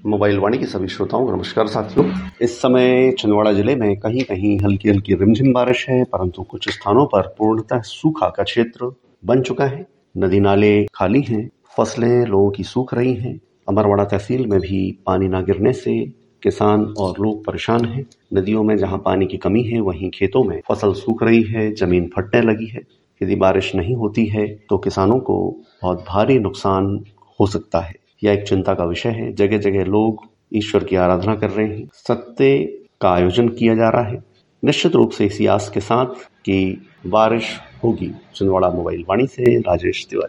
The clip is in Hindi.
मोबाइल वाणी के सभी श्रोताओं को नमस्कार साथियों। इस समय छिंदवाड़ा जिले में कहीं कहीं हल्की हल्की रिमझिम बारिश है, परंतु कुछ स्थानों पर पूर्णतः सूखा का क्षेत्र बन चुका है। नदी नाले खाली हैं, फसलें लोगों की सूख रही हैं। अमरवाड़ा तहसील में भी पानी न गिरने से किसान और लोग परेशान हैं। नदियों में जहां पानी की कमी है, वहीं खेतों में फसल सूख रही है, जमीन फटने लगी है। यदि बारिश नहीं होती है तो किसानों को बहुत भारी नुकसान हो सकता है। यह एक चिंता का विषय है। जगह जगह लोग ईश्वर की आराधना कर रहे हैं, सत्य का आयोजन किया जा रहा है, निश्चित रूप से इसी आस के साथ कि बारिश होगी। छिंदवाड़ा मोबाइल वाणी से राजेश तिवारी।